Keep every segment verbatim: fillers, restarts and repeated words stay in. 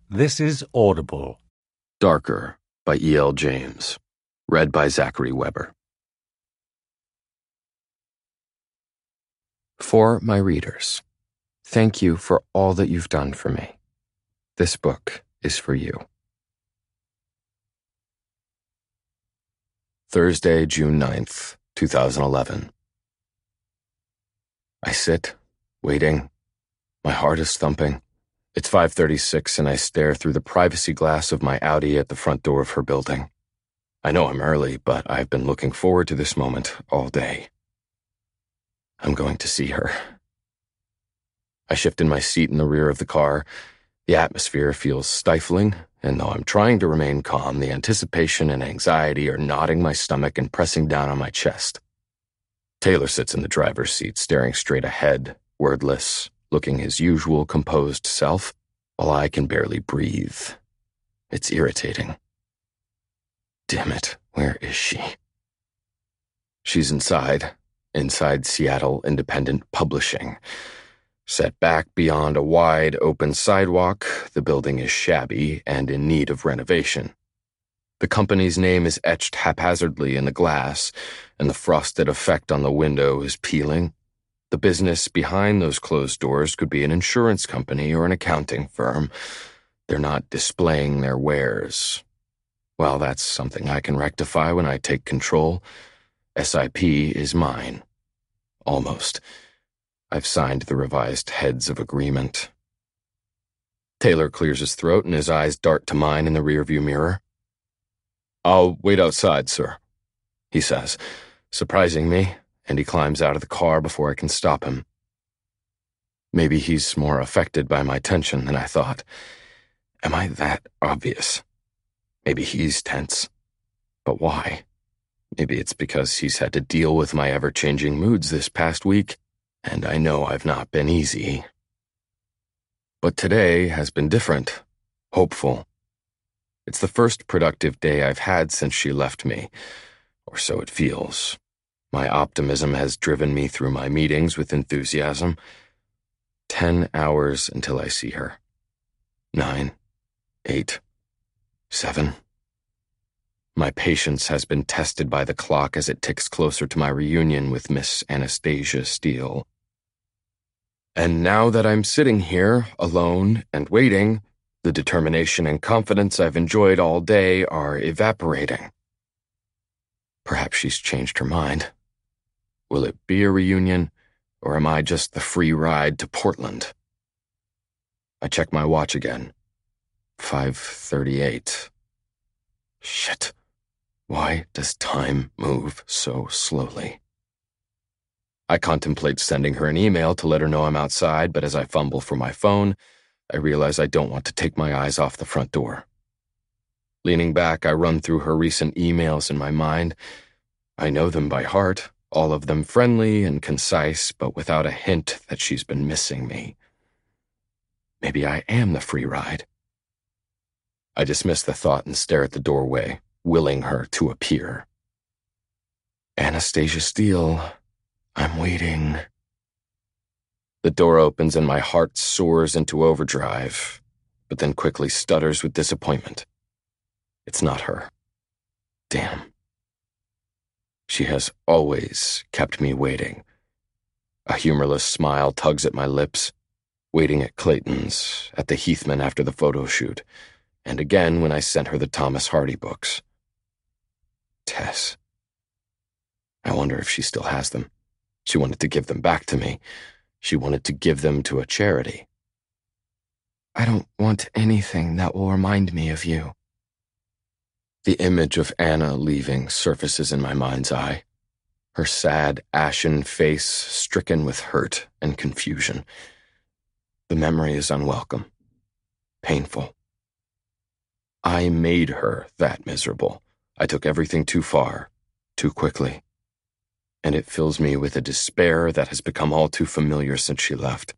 This is Audible. Darker by E L James. Read by Zachary Weber. For my readers, thank you for all that you've done for me. This book is for you. Thursday, June ninth, twenty eleven. I sit, waiting. My heart is thumping. It's five thirty-six and I stare through the privacy glass of my Audi at the front door of her building. I know I'm early, but I've been looking forward to this moment all day. I'm going to see her. I shift in my seat in the rear of the car. The atmosphere feels stifling, and though I'm trying to remain calm, the anticipation and anxiety are knotting my stomach and pressing down on my chest. Taylor sits in the driver's seat, staring straight ahead, wordless, looking his usual composed self, while I can barely breathe. It's irritating. Damn it, where is she? She's inside, inside Seattle Independent Publishing. Set back beyond a wide, open sidewalk, the building is shabby and in need of renovation. The company's name is etched haphazardly in the glass, and the frosted effect on the window is peeling. The business behind those closed doors could be an insurance company or an accounting firm. They're not displaying their wares. Well, that's something I can rectify when I take control. S I P is mine. Almost. I've signed the revised heads of agreement. Taylor clears his throat and his eyes dart to mine in the rearview mirror. "I'll wait outside, sir," he says, surprising me, and he climbs out of the car before I can stop him. Maybe he's more affected by my tension than I thought. Am I that obvious? Maybe he's tense. But why? Maybe it's because he's had to deal with my ever-changing moods this past week, and I know I've not been easy. But today has been different, hopeful. It's the first productive day I've had since she left me, or so it feels. My optimism has driven me through my meetings with enthusiasm. Ten hours until I see her. Nine, eight, seven. My patience has been tested by the clock as it ticks closer to my reunion with Miss Anastasia Steele. And now that I'm sitting here, alone and waiting, the determination and confidence I've enjoyed all day are evaporating. Perhaps she's changed her mind. Will it be a reunion, or am I just the free ride to Portland? I check my watch again. five thirty-eight. Shit. Why does time move so slowly? I contemplate sending her an email to let her know I'm outside, but as I fumble for my phone, I realize I don't want to take my eyes off the front door. Leaning back, I run through her recent emails in my mind. I know them by heart. All of them friendly and concise, but without a hint that she's been missing me. Maybe I am the free ride. I dismiss the thought and stare at the doorway, willing her to appear. Anastasia Steele, I'm waiting. The door opens and my heart soars into overdrive, but then quickly stutters with disappointment. It's not her. Damn. She has always kept me waiting. A humorless smile tugs at my lips, waiting at Clayton's, at the Heathman after the photo shoot, and again when I sent her the Thomas Hardy books. Tess. I wonder if she still has them. She wanted to give them back to me. She wanted to give them to a charity. I don't want anything that will remind me of you. The image of Anna leaving surfaces in my mind's eye, her sad, ashen face stricken with hurt and confusion. The memory is unwelcome, painful. I made her that miserable. I took everything too far, too quickly, and it fills me with a despair that has become all too familiar since she left.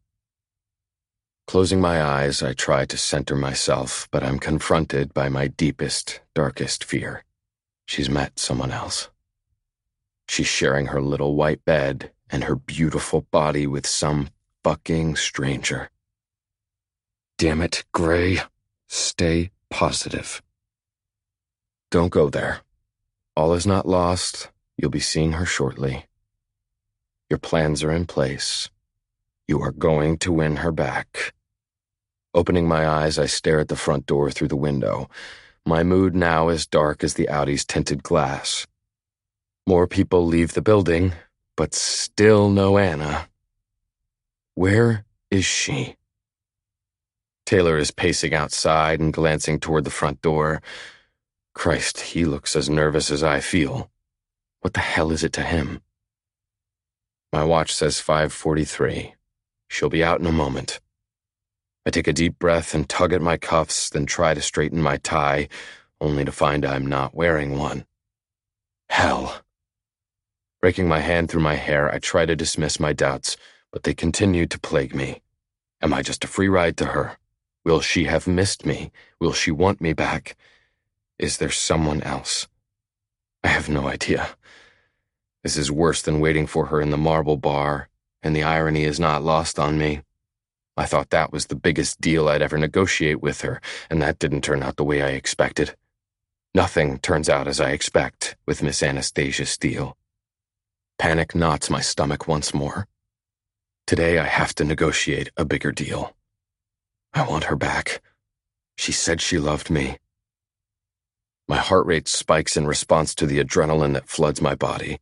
Closing my eyes, I try to center myself, but I'm confronted by my deepest, darkest fear. She's met someone else. She's sharing her little white bed and her beautiful body with some fucking stranger. Damn it, Gray. Stay positive. Don't go there. All is not lost. You'll be seeing her shortly. Your plans are in place. You are going to win her back. Opening my eyes, I stare at the front door through the window. My mood now is dark as the Audi's tinted glass. More people leave the building, but still no Anna. Where is she? Taylor is pacing outside and glancing toward the front door. Christ, he looks as nervous as I feel. What the hell is it to him? My watch says five forty-three. She'll be out in a moment. I take a deep breath and tug at my cuffs, then try to straighten my tie, only to find I'm not wearing one. Hell. Raking my hand through my hair, I try to dismiss my doubts, but they continue to plague me. Am I just a free ride to her? Will she have missed me? Will she want me back? Is there someone else? I have no idea. This is worse than waiting for her in the Marble Bar, and the irony is not lost on me. I thought that was the biggest deal I'd ever negotiate with her, and that didn't turn out the way I expected. Nothing turns out as I expect with Miss Anastasia Steele. Panic knots my stomach once more. Today I have to negotiate a bigger deal. I want her back. She said she loved me. My heart rate spikes in response to the adrenaline that floods my body.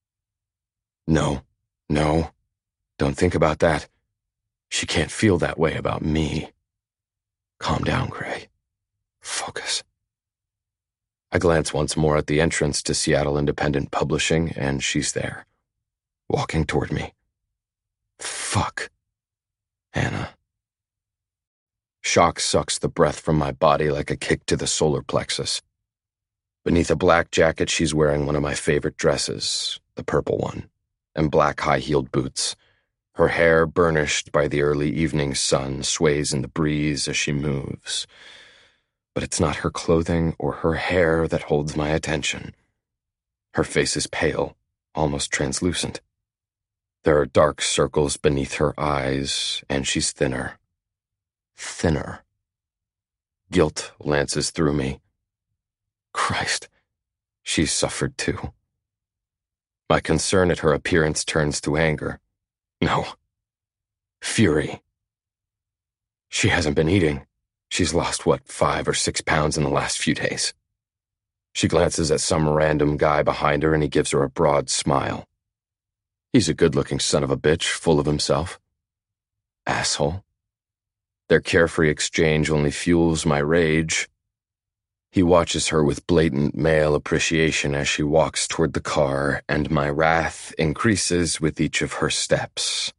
No, no, don't think about that. She can't feel that way about me. Calm down, Gray. Focus. I glance once more at the entrance to Seattle Independent Publishing, and she's there, walking toward me. Fuck. Anna. Shock sucks the breath from my body like a kick to the solar plexus. Beneath a black jacket, she's wearing one of my favorite dresses, the purple one, and black high-heeled boots. Her hair, burnished by the early evening sun, sways in the breeze as she moves. But it's not her clothing or her hair that holds my attention. Her face is pale, almost translucent. There are dark circles beneath her eyes, and she's thinner. Thinner. Guilt lances through me. Christ, she's suffered too. My concern at her appearance turns to anger. No. Fury. She hasn't been eating. She's lost, what, five or six pounds in the last few days. She glances at some random guy behind her and he gives her a broad smile. He's a good-looking son of a bitch, full of himself. Asshole. Their carefree exchange only fuels my rage. He watches her with blatant male appreciation as she walks toward the car, and my wrath increases with each of her steps.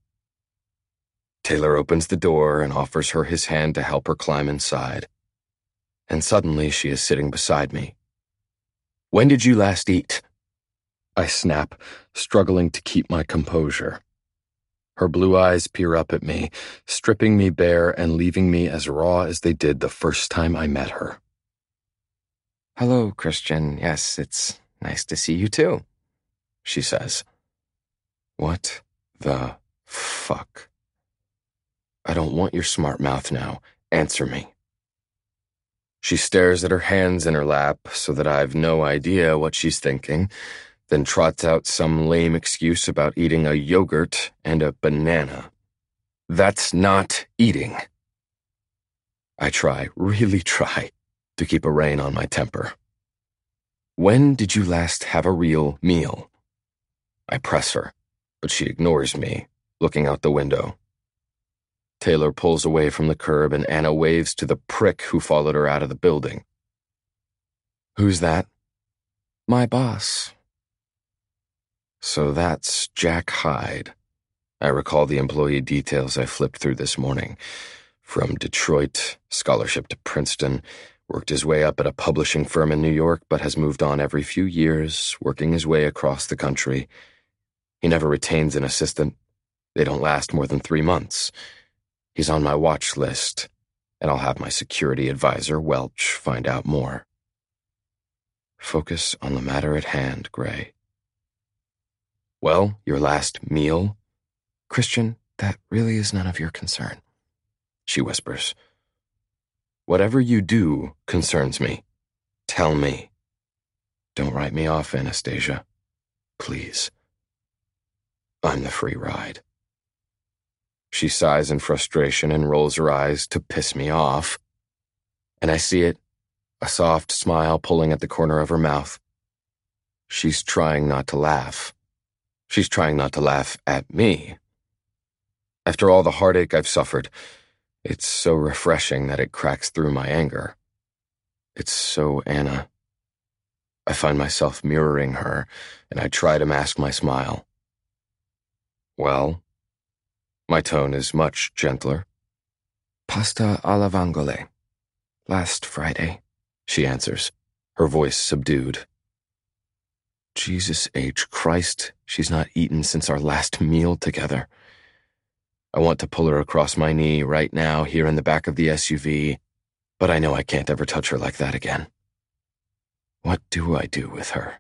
Taylor opens the door and offers her his hand to help her climb inside. And suddenly she is sitting beside me. When did you last eat? I snap, struggling to keep my composure. Her blue eyes peer up at me, stripping me bare and leaving me as raw as they did the first time I met her. Hello, Christian. Yes, it's nice to see you too, she says. What the fuck? I don't want your smart mouth now. Answer me. She stares at her hands in her lap so that I've no idea what she's thinking, then trots out some lame excuse about eating a yogurt and a banana. That's not eating. I try, really try, to keep a rein on my temper. When did you last have a real meal? I press her, but she ignores me, looking out the window. Taylor pulls away from the curb and Anna waves to the prick who followed her out of the building. Who's that? My boss. So that's Jack Hyde. I recall the employee details I flipped through this morning. From Detroit, scholarship to Princeton, worked his way up at a publishing firm in New York, but has moved on every few years, working his way across the country. He never retains an assistant. They don't last more than three months. He's on my watch list, and I'll have my security advisor, Welch, find out more. Focus on the matter at hand, Gray. Well, your last meal? Christian, that really is none of your concern, she whispers. Whatever you do concerns me. Tell me. Don't write me off, Anastasia. Please. I'm the free ride. She sighs in frustration and rolls her eyes to piss me off. And I see it, a soft smile pulling at the corner of her mouth. She's trying not to laugh. She's trying not to laugh at me. After all the heartache I've suffered, it's so refreshing that it cracks through my anger. It's so Anna. I find myself mirroring her, and I try to mask my smile. Well, my tone is much gentler. Pasta alla vongole. Last Friday, she answers, her voice subdued. Jesus H. Christ, she's not eaten since our last meal together. I want to pull her across my knee right now here in the back of the S U V, but I know I can't ever touch her like that again. What do I do with her?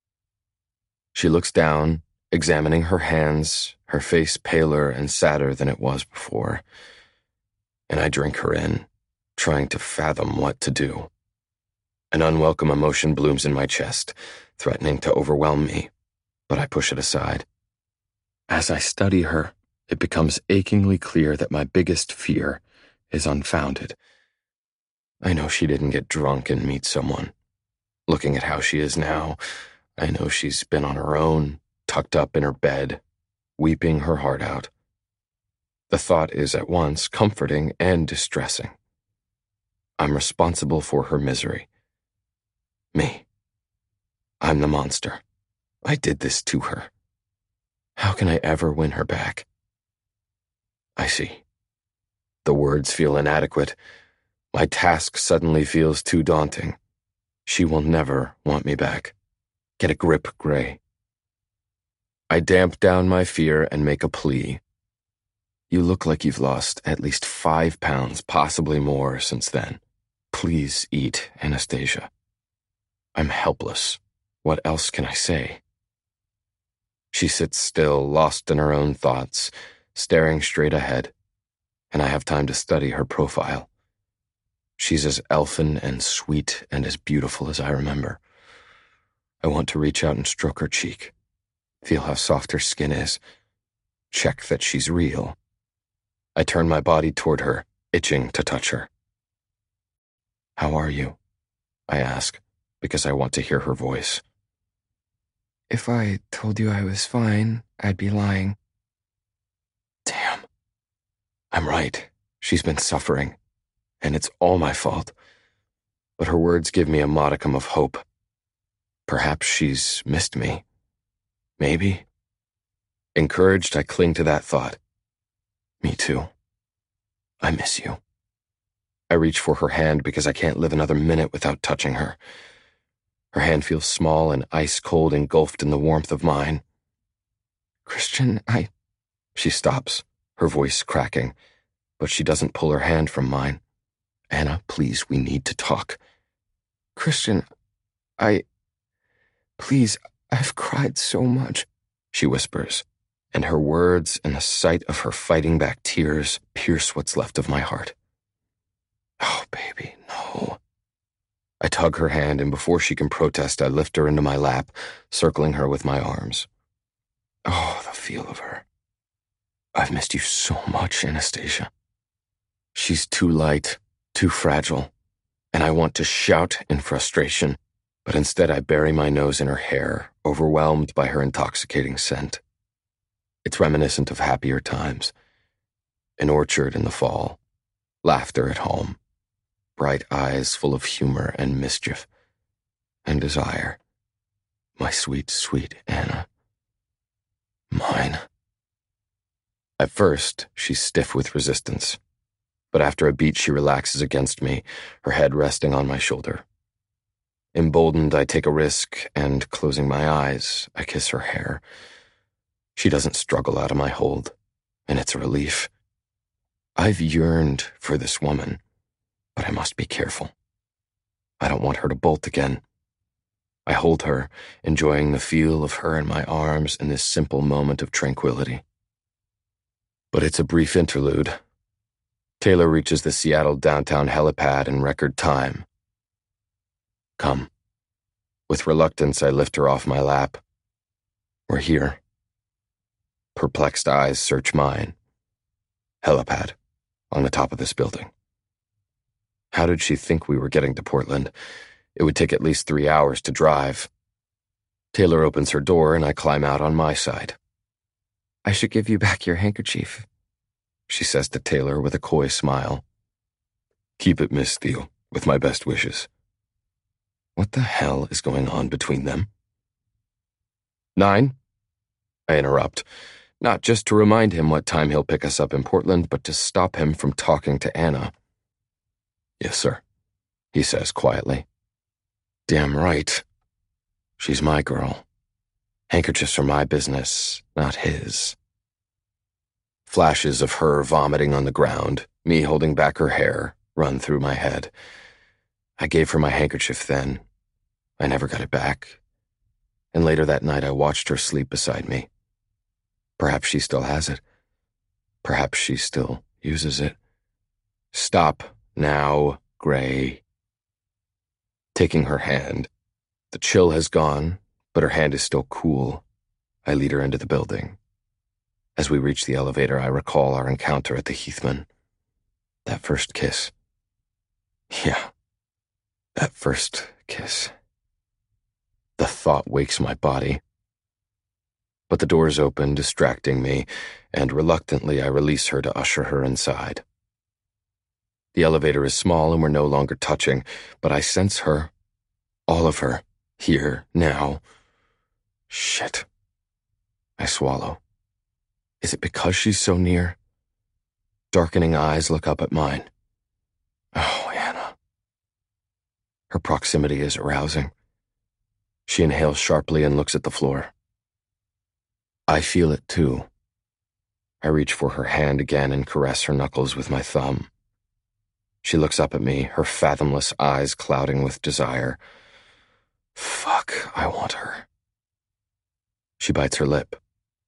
She looks down, examining her hands, her face paler and sadder than it was before. And I drink her in, trying to fathom what to do. An unwelcome emotion blooms in my chest, threatening to overwhelm me, but I push it aside. As I study her, it becomes achingly clear that my biggest fear is unfounded. I know she didn't get drunk and meet someone. Looking at how she is now, I know she's been on her own, tucked up in her bed, weeping her heart out. The thought is at once comforting and distressing. I'm responsible for her misery. Me. I'm the monster. I did this to her. How can I ever win her back? I see. The words feel inadequate. My task suddenly feels too daunting. She will never want me back. Get a grip, Gray. I damp down my fear and make a plea. You look like you've lost at least five pounds, possibly more, since then. Please eat, Anastasia. I'm helpless. What else can I say? She sits still, lost in her own thoughts, staring straight ahead, and I have time to study her profile. She's as elfin and sweet and as beautiful as I remember. I want to reach out and stroke her cheek, feel how soft her skin is, check that she's real. I turn my body toward her, itching to touch her. How are you? I ask, because I want to hear her voice. If I told you I was fine, I'd be lying. Damn. I'm right. She's been suffering, and it's all my fault. But her words give me a modicum of hope. Perhaps she's missed me. Maybe. Encouraged, I cling to that thought. Me too. I miss you. I reach for her hand because I can't live another minute without touching her. Her hand feels small and ice-cold, engulfed in the warmth of mine. Christian, I... She stops, her voice cracking, but she doesn't pull her hand from mine. Anna, please, we need to talk. Christian, I... Please, I've cried so much, she whispers, and her words and the sight of her fighting back tears pierce what's left of my heart. Oh, baby, no. I tug her hand, and before she can protest, I lift her into my lap, circling her with my arms. Oh, the feel of her. I've missed you so much, Anastasia. She's too light, too fragile, and I want to shout in frustration, but instead I bury my nose in her hair, overwhelmed by her intoxicating scent. It's reminiscent of happier times. An orchard in the fall, laughter at home, bright eyes full of humor and mischief and desire. My sweet, sweet Anna. Mine. At first, she's stiff with resistance, but after a beat she relaxes against me, her head resting on my shoulder. Emboldened, I take a risk, and closing my eyes, I kiss her hair. She doesn't struggle out of my hold, and it's a relief. I've yearned for this woman, but I must be careful. I don't want her to bolt again. I hold her, enjoying the feel of her in my arms in this simple moment of tranquility. But it's a brief interlude. Taylor reaches the Seattle downtown helipad in record time. Come. With reluctance, I lift her off my lap. We're here. Perplexed eyes search mine. Helipad. On the top of this building. How did she think we were getting to Portland? It would take at least three hours to drive. Taylor opens her door and I climb out on my side. I should give you back your handkerchief, she says to Taylor with a coy smile. Keep it, Miss Steele, with my best wishes. What the hell is going on between them? Nine? I interrupt, not just to remind him what time he'll pick us up in Portland, but to stop him from talking to Anna. Yes, sir, he says quietly. Damn right. She's my girl. Handkerchiefs are my business, not his. Flashes of her vomiting on the ground, me holding back her hair, run through my head. I gave her my handkerchief then. I never got it back. And later that night I watched her sleep beside me. Perhaps she still has it. Perhaps she still uses it. Stop now, Gray. Taking her hand. The chill has gone, but her hand is still cool. I lead her into the building. As we reach the elevator, I recall our encounter at the Heathman. That first kiss. Yeah, that first kiss. The thought wakes my body. But the doors open, distracting me, and reluctantly I release her to usher her inside. The elevator is small and we're no longer touching, but I sense her. All of her. Here, now. Shit. I swallow. Is it because she's so near? Darkening eyes look up at mine. Oh, Anna. Her proximity is arousing. She inhales sharply and looks at the floor. I feel it too. I reach for her hand again and caress her knuckles with my thumb. She looks up at me, her fathomless eyes clouding with desire. Fuck, I want her. She bites her lip.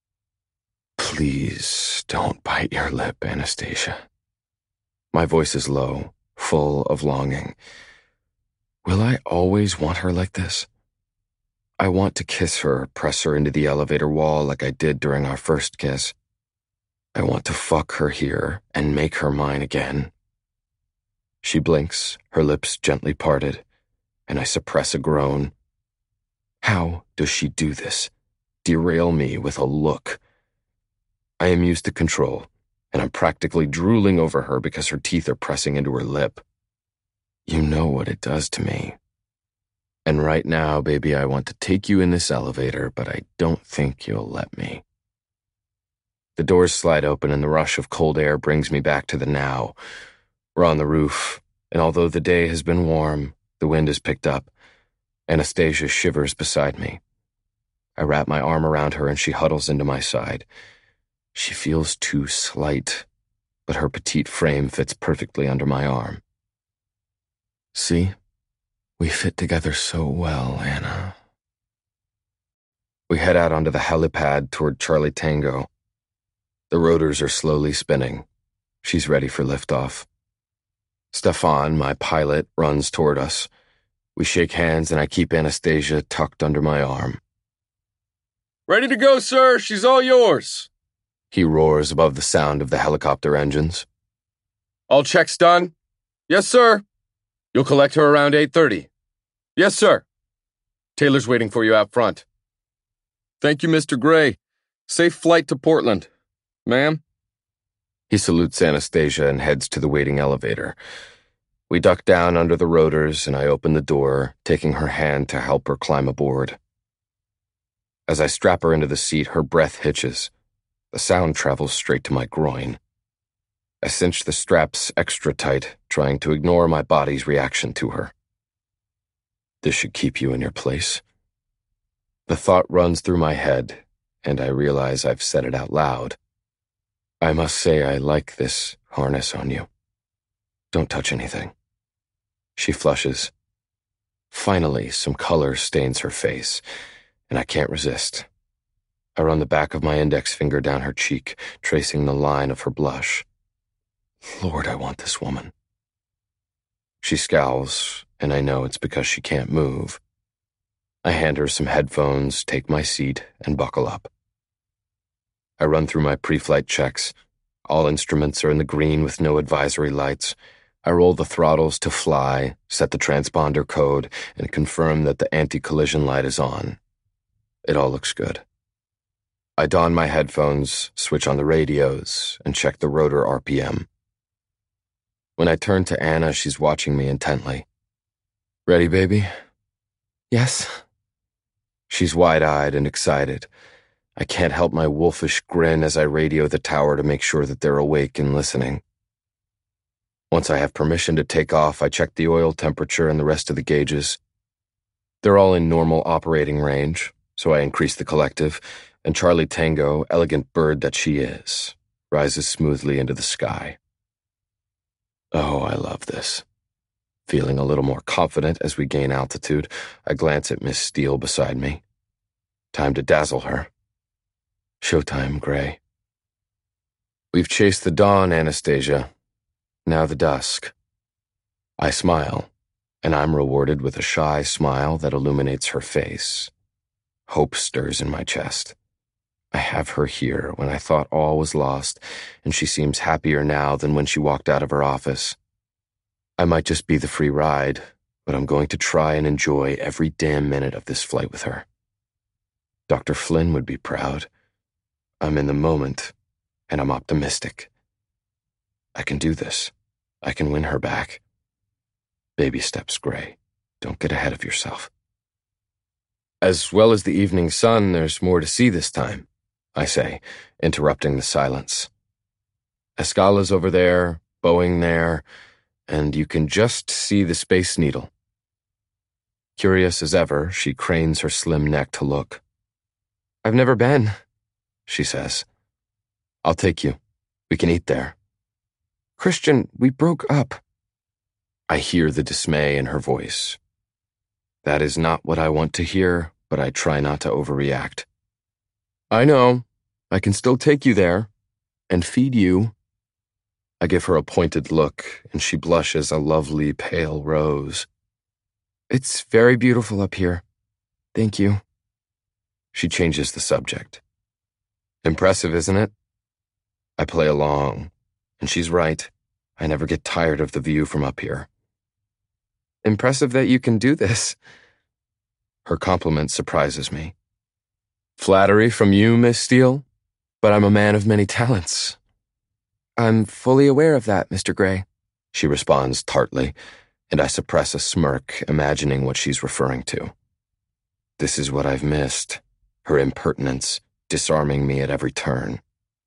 Please don't bite your lip, Anastasia. My voice is low, full of longing. Will I always want her like this? I want to kiss her, press her into the elevator wall like I did during our first kiss. I want to fuck her here and make her mine again. She blinks, her lips gently parted, and I suppress a groan. How does she do this? Derail me with a look. I am used to control, and I'm practically drooling over her because her teeth are pressing into her lip. You know what it does to me. And right now, baby, I want to take you in this elevator, but I don't think you'll let me. The doors slide open and the rush of cold air brings me back to the now. We're on the roof, and although the day has been warm, the wind has picked up. Anastasia shivers beside me. I wrap my arm around her and she huddles into my side. She feels too slight, but her petite frame fits perfectly under my arm. See? We fit together so well, Anna. We head out onto the helipad toward Charlie Tango. The rotors are slowly spinning. She's ready for liftoff. Stefan, my pilot, runs toward us. We shake hands and I keep Anastasia tucked under my arm. Ready to go, sir. She's all yours. He roars above the sound of the helicopter engines. All checks done? Yes, sir. You'll collect her around eight thirty. Yes, sir. Taylor's waiting for you out front. Thank you, Mister Gray. Safe flight to Portland. Ma'am? He salutes Anastasia and heads to the waiting elevator. We duck down under the rotors and I open the door, taking her hand to help her climb aboard. As I strap her into the seat, her breath hitches. The sound travels straight to my groin. I cinch the straps extra tight, trying to ignore my body's reaction to her. This should keep you in your place. The thought runs through my head, and I realize I've said it out loud. I must say I like this harness on you. Don't touch anything. She flushes. Finally, some color stains her face, and I can't resist. I run the back of my index finger down her cheek, tracing the line of her blush. Lord, I want this woman. She scowls, and I know it's because she can't move. I hand her some headphones, take my seat, and buckle up. I run through my pre-flight checks. All instruments are in the green with no advisory lights. I roll the throttles to fly, set the transponder code, and confirm that the anti-collision light is on. It all looks good. I don my headphones, switch on the radios, and check the rotor R P M. When I turn to Anna, she's watching me intently. Ready, baby? Yes. She's wide-eyed and excited. I can't help my wolfish grin as I radio the tower to make sure that they're awake and listening. Once I have permission to take off, I check the oil temperature and the rest of the gauges. They're all in normal operating range, so I increase the collective, and Charlie Tango, elegant bird that she is, rises smoothly into the sky. Oh, I love this. Feeling a little more confident as we gain altitude, I glance at Miss Steele beside me. Time to dazzle her. Showtime, Gray. We've chased the dawn, Anastasia. Now the dusk. I smile, and I'm rewarded with a shy smile that illuminates her face. Hope stirs in my chest. I have her here when I thought all was lost, and she seems happier now than when she walked out of her office. I might just be the free ride, but I'm going to try and enjoy every damn minute of this flight with her. Doctor Flynn would be proud. I'm in the moment, and I'm optimistic. I can do this. I can win her back. Baby steps, Gray. Don't get ahead of yourself. As well as the evening sun, there's more to see this time, I say, interrupting the silence. Escala's over there, Boeing there, and you can just see the Space Needle. Curious as ever, she cranes her slim neck to look. I've never been, she says. I'll take you. We can eat there. Christian, we broke up. I hear the dismay in her voice. That is not what I want to hear, but I try not to overreact. I know. I can still take you there. And feed you. I give her a pointed look, and she blushes a lovely pale rose. It's very beautiful up here. Thank you. She changes the subject. Impressive, isn't it? I play along, and she's right. I never get tired of the view from up here. Impressive that you can do this. Her compliment surprises me. Flattery from you, Miss Steele, but I'm a man of many talents. I'm fully aware of that, Mister Gray, she responds tartly, and I suppress a smirk, imagining what she's referring to. This is what I've missed, her impertinence, disarming me at every turn.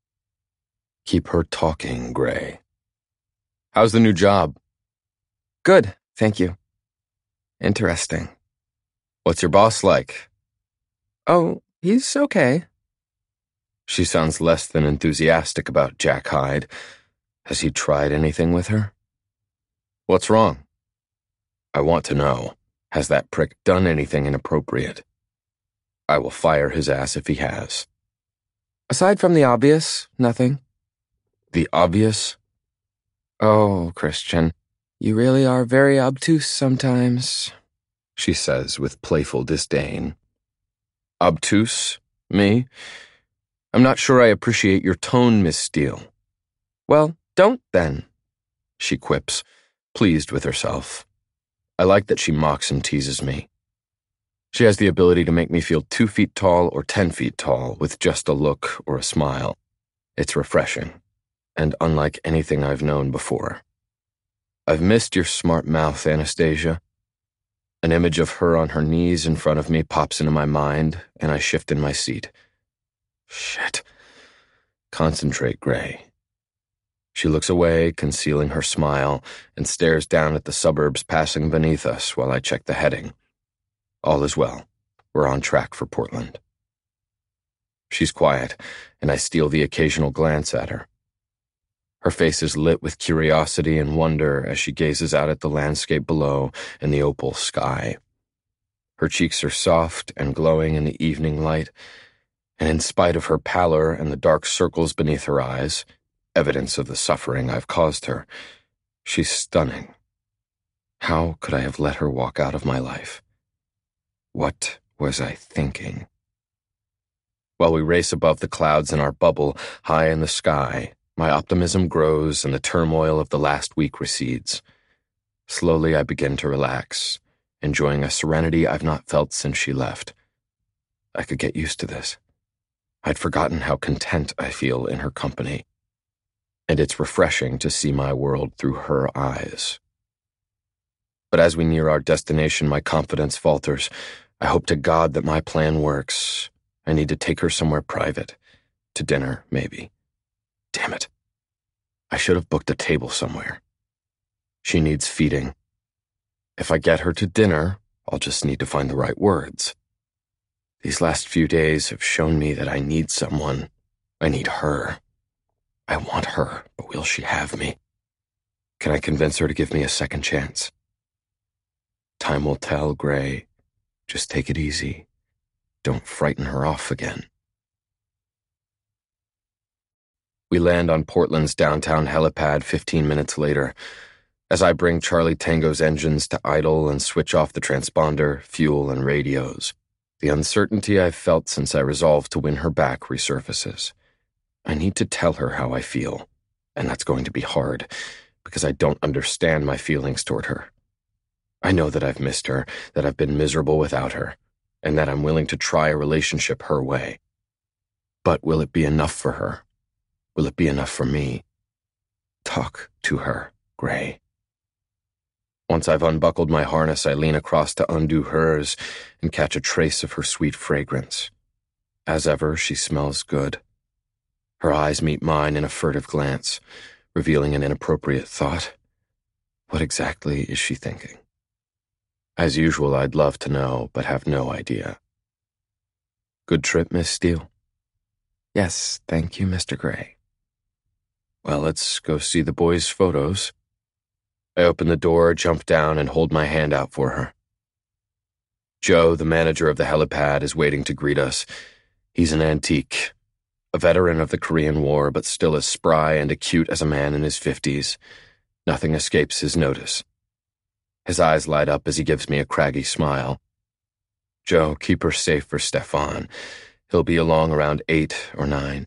Keep her talking, Gray. How's the new job? Good, thank you. Interesting. What's your boss like? Oh, he's okay. She sounds less than enthusiastic about Jack Hyde. Has he tried anything with her? What's wrong? I want to know. Has that prick done anything inappropriate? I will fire his ass if he has. Aside from the obvious, nothing. The obvious? Oh, Christian, you really are very obtuse sometimes, she says with playful disdain. Obtuse? Me? I'm not sure I appreciate your tone, Miss Steele. Well, don't then, she quips, pleased with herself. I like that she mocks and teases me. She has the ability to make me feel two feet tall or ten feet tall with just a look or a smile. It's refreshing, and unlike anything I've known before. I've missed your smart mouth, Anastasia. An image of her on her knees in front of me pops into my mind, and I shift in my seat. Shit. Concentrate, Gray. She looks away, concealing her smile, and stares down at the suburbs passing beneath us while I check the heading. All is well. We're on track for Portland. She's quiet, and I steal the occasional glance at her. Her face is lit with curiosity and wonder as she gazes out at the landscape below and the opal sky. Her cheeks are soft and glowing in the evening light, and in spite of her pallor and the dark circles beneath her eyes, evidence of the suffering I've caused her. She's stunning. How could I have let her walk out of my life? What was I thinking? While we race above the clouds in our bubble, high in the sky, my optimism grows and the turmoil of the last week recedes. Slowly I begin to relax, enjoying a serenity I've not felt since she left. I could get used to this. I'd forgotten how content I feel in her company, and it's refreshing to see my world through her eyes. But as we near our destination, my confidence falters. I hope to God that my plan works. I need to take her somewhere private. To dinner, maybe. Damn it. I should have booked a table somewhere. She needs feeding. If I get her to dinner, I'll just need to find the right words. These last few days have shown me that I need someone. I need her. I want her, but will she have me? Can I convince her to give me a second chance? Time will tell, Gray. Just take it easy. Don't frighten her off again. We land on Portland's downtown helipad fifteen minutes later. As I bring Charlie Tango's engines to idle and switch off the transponder, fuel, and radios, the uncertainty I've felt since I resolved to win her back resurfaces. I need to tell her how I feel, and that's going to be hard, because I don't understand my feelings toward her. I know that I've missed her, that I've been miserable without her, and that I'm willing to try a relationship her way. But will it be enough for her? Will it be enough for me? Talk to her, Gray. Once I've unbuckled my harness, I lean across to undo hers and catch a trace of her sweet fragrance. As ever, she smells good. Her eyes meet mine in a furtive glance, revealing an inappropriate thought. What exactly is she thinking? As usual, I'd love to know, but have no idea. Good trip, Miss Steele? Yes, thank you, Mister Gray. Well, let's go see the boys' photos. I open the door, jump down, and hold my hand out for her. Joe, the manager of the helipad, is waiting to greet us. He's an antique, a veteran of the Korean War, but still as spry and acute as a man in his fifties. Nothing escapes his notice. His eyes light up as he gives me a craggy smile. Joe, keep her safe for Stefan. He'll be along around eight or nine.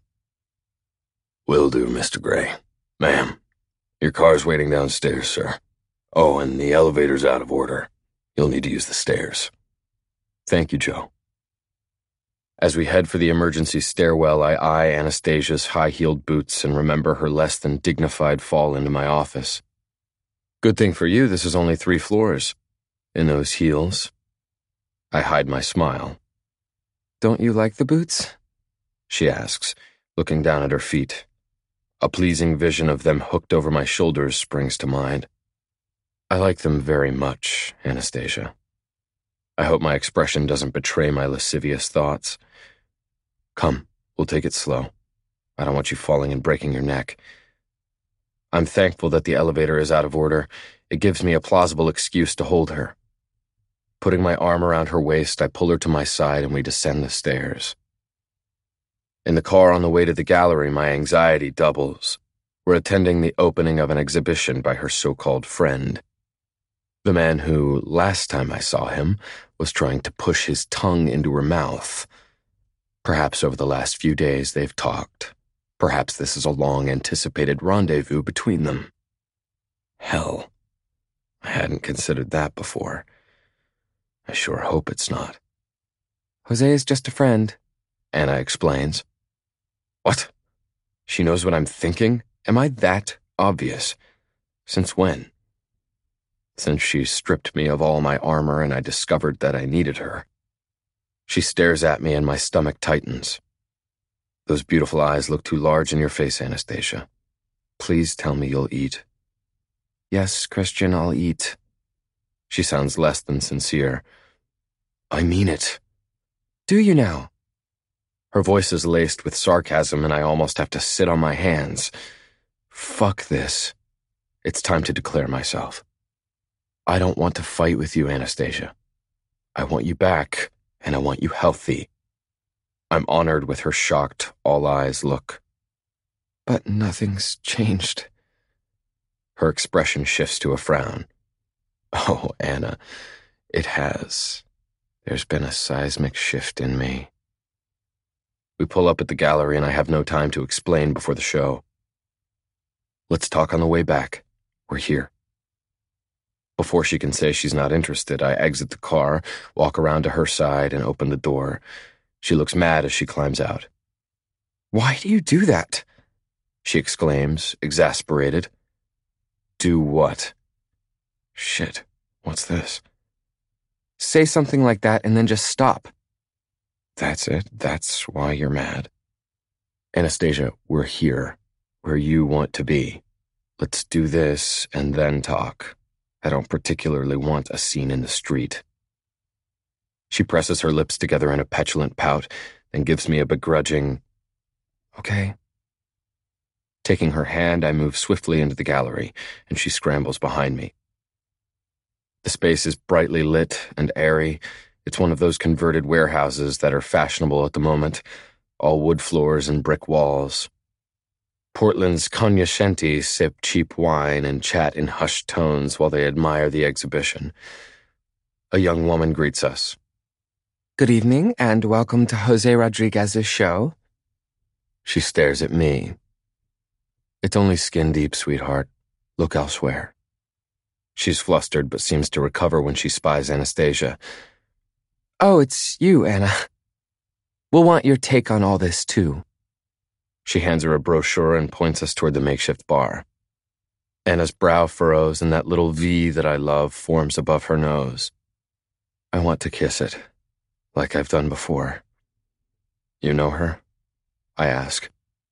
Will do, Mister Gray. Ma'am, your car's waiting downstairs, sir. Oh, and the elevator's out of order. You'll need to use the stairs. Thank you, Joe. As we head for the emergency stairwell, I eye Anastasia's high-heeled boots and remember her less than dignified fall into my office. Good thing for you, this is only three floors. In those heels. I hide my smile. Don't you like the boots? She asks, looking down at her feet. A pleasing vision of them hooked over my shoulders springs to mind. I like them very much, Anastasia. I hope my expression doesn't betray my lascivious thoughts. Come, we'll take it slow. I don't want you falling and breaking your neck. I'm thankful that the elevator is out of order. It gives me a plausible excuse to hold her. Putting my arm around her waist, I pull her to my side and we descend the stairs. In the car on the way to the gallery, my anxiety doubles. We're attending the opening of an exhibition by her so-called friend. The man who, last time I saw him, was trying to push his tongue into her mouth. Perhaps over the last few days they've talked. Perhaps this is a long-anticipated rendezvous between them. Hell, I hadn't considered that before. I sure hope it's not. Jose is just a friend, Anna explains. What? She knows what I'm thinking? Am I that obvious? Since when? Since she stripped me of all my armor and I discovered that I needed her. She stares at me and my stomach tightens. Those beautiful eyes look too large in your face, Anastasia. Please tell me you'll eat. Yes, Christian, I'll eat. She sounds less than sincere. I mean it. Do you now? Her voice is laced with sarcasm and I almost have to sit on my hands. Fuck this. It's time to declare myself. I don't want to fight with you, Anastasia. I want you back, and I want you healthy. I'm honored with her shocked, all-eyes look. But nothing's changed. Her expression shifts to a frown. Oh, Anna, it has. There's been a seismic shift in me. We pull up at the gallery and I have no time to explain before the show. Let's talk on the way back. We're here. Before she can say she's not interested, I exit the car, walk around to her side, and open the door. She looks mad as she climbs out. Why do you do that? She exclaims, exasperated. Do what? Shit, what's this? Say something like that and then just stop. That's it? That's why you're mad? Anastasia, we're here, where you want to be. Let's do this and then talk. I don't particularly want a scene in the street. She presses her lips together in a petulant pout, then gives me a begrudging, okay. Taking her hand, I move swiftly into the gallery, and she scrambles behind me. The space is brightly lit and airy. It's one of those converted warehouses that are fashionable at the moment, all wood floors and brick walls. Portland's cognoscenti sip cheap wine and chat in hushed tones while they admire the exhibition. A young woman greets us. Good evening, and welcome to Jose Rodriguez's show. She stares at me. It's only skin deep, sweetheart. Look elsewhere. She's flustered but seems to recover when she spies Anastasia. Oh, it's you, Anna. We'll want your take on all this, too. She hands her a brochure and points us toward the makeshift bar. Anna's brow furrows and that little V that I love forms above her nose. I want to kiss it, like I've done before. You know her? I ask.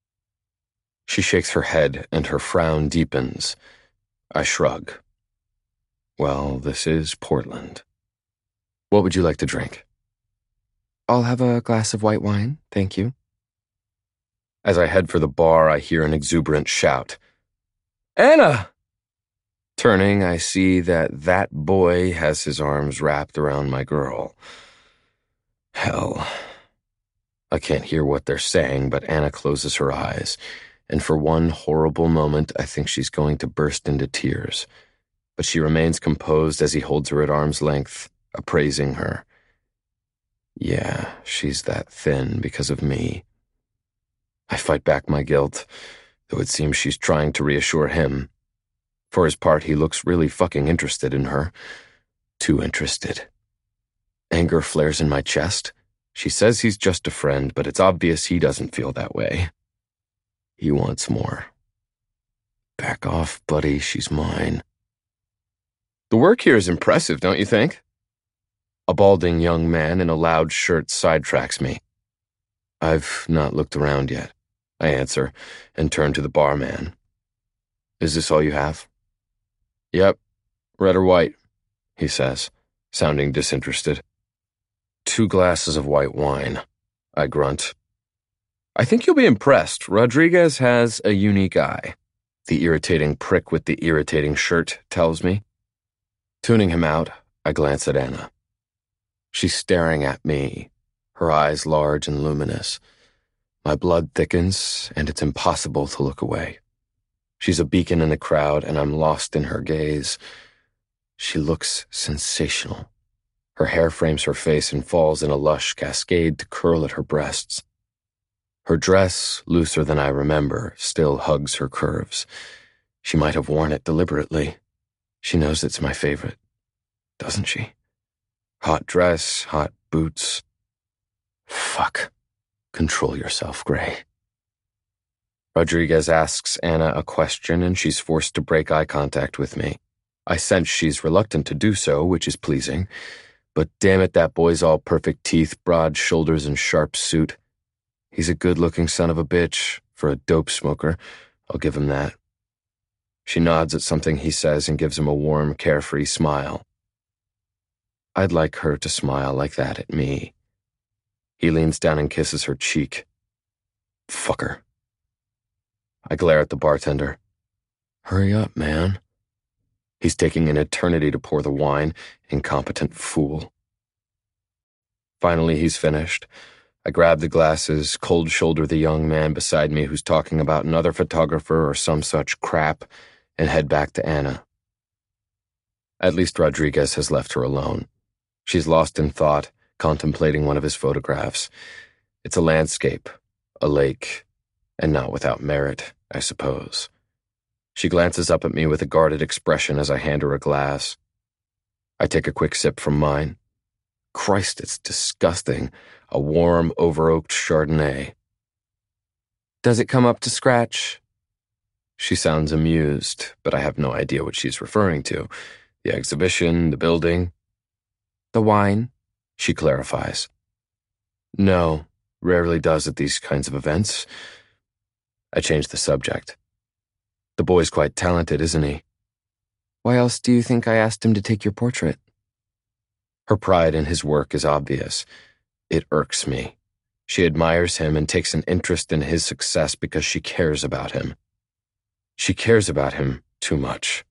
She shakes her head and her frown deepens. I shrug. Well, this is Portland. What would you like to drink? I'll have a glass of white wine, thank you. As I head for the bar, I hear an exuberant shout. Anna! Turning, I see that that boy has his arms wrapped around my girl. Hell. I can't hear what they're saying, but Anna closes her eyes, and for one horrible moment, I think she's going to burst into tears. But she remains composed as he holds her at arm's length, appraising her. Yeah, she's that thin because of me. I fight back my guilt, though it seems she's trying to reassure him. For his part, he looks really fucking interested in her. Too interested. Anger flares in my chest. She says he's just a friend, but it's obvious he doesn't feel that way. He wants more. Back off, buddy, she's mine. The work here is impressive, don't you think? A balding young man in a loud shirt sidetracks me. I've not looked around yet, I answer, and turn to the barman. Is this all you have? Yep, red or white, he says, sounding disinterested. Two glasses of white wine, I grunt. I think you'll be impressed. Rodriguez has a unique eye, the irritating prick with the irritating shirt tells me. Tuning him out, I glance at Anna. She's staring at me, her eyes large and luminous. My blood thickens, and it's impossible to look away. She's a beacon in the crowd, and I'm lost in her gaze. She looks sensational. Her hair frames her face and falls in a lush cascade to curl at her breasts. Her dress, looser than I remember, still hugs her curves. She might have worn it deliberately. She knows it's my favorite, doesn't she? Hot dress, hot boots. Fuck. Control yourself, Gray. Rodriguez asks Anna a question, and she's forced to break eye contact with me. I sense she's reluctant to do so, which is pleasing. But damn it, that boy's all perfect teeth, broad shoulders, and sharp suit. He's a good-looking son of a bitch, for a dope smoker. I'll give him that. She nods at something he says and gives him a warm, carefree smile. I'd like her to smile like that at me. He leans down and kisses her cheek. Fucker. I glare at the bartender. Hurry up, man. He's taking an eternity to pour the wine, incompetent fool. Finally, he's finished. I grab the glasses, cold shoulder the young man beside me who's talking about another photographer or some such crap, and head back to Anna. At least Rodriguez has left her alone. She's lost in thought, contemplating one of his photographs. It's a landscape, a lake, and not without merit, I suppose. She glances up at me with a guarded expression as I hand her a glass. I take a quick sip from mine. Christ, it's disgusting. A warm, over-oaked Chardonnay. Does it come up to scratch? She sounds amused, but I have no idea what she's referring to. The exhibition, the building. The wine? She clarifies. No, rarely does at these kinds of events. I change the subject. The boy's quite talented, isn't he? Why else do you think I asked him to take your portrait? Her pride in his work is obvious. It irks me. She admires him and takes an interest in his success because she cares about him. She cares about him too much.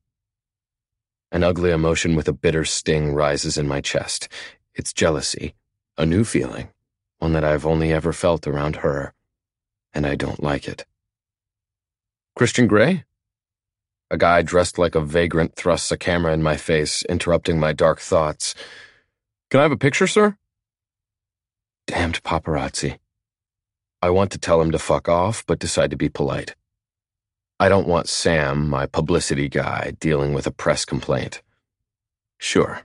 An ugly emotion with a bitter sting rises in my chest. It's jealousy, a new feeling, one that I've only ever felt around her, and I don't like it. Christian Grey? A guy dressed like a vagrant thrusts a camera in my face, interrupting my dark thoughts. Can I have a picture, sir? Damned paparazzi. I want to tell him to fuck off, but decide to be polite. I don't want Sam, my publicity guy, dealing with a press complaint. Sure.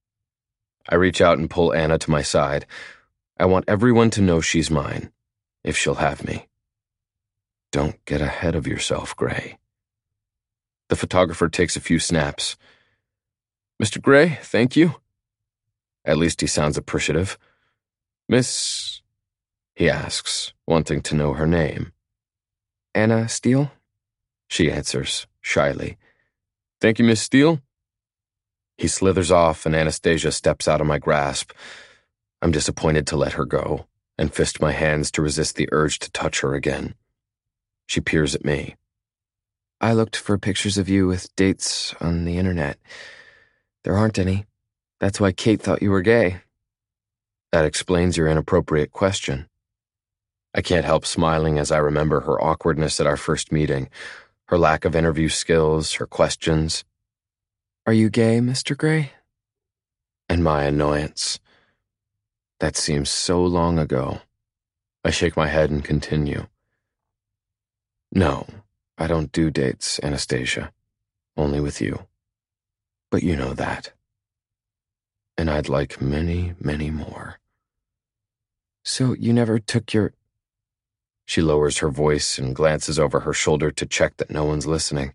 I reach out and pull Anna to my side. I want everyone to know she's mine, if she'll have me. Don't get ahead of yourself, Grey. The photographer takes a few snaps. Mister Grey, thank you. At least he sounds appreciative. Miss... he asks, wanting to know her name. Anna Steele? She answers, shyly. Thank you, Miss Steele. He slithers off and Anastasia steps out of my grasp. I'm disappointed to let her go, and fist my hands to resist the urge to touch her again. She peers at me. I looked for pictures of you with dates on the internet. There aren't any. That's why Kate thought you were gay. That explains your inappropriate question. I can't help smiling as I remember her awkwardness at our first meeting, her lack of interview skills, her questions. Are you gay, Mister Grey? And my annoyance. That seems so long ago. I shake my head and continue. No, I don't do dates, Anastasia. Only with you. But you know that. And I'd like many, many more. So you never took your... She lowers her voice and glances over her shoulder to check that no one's listening.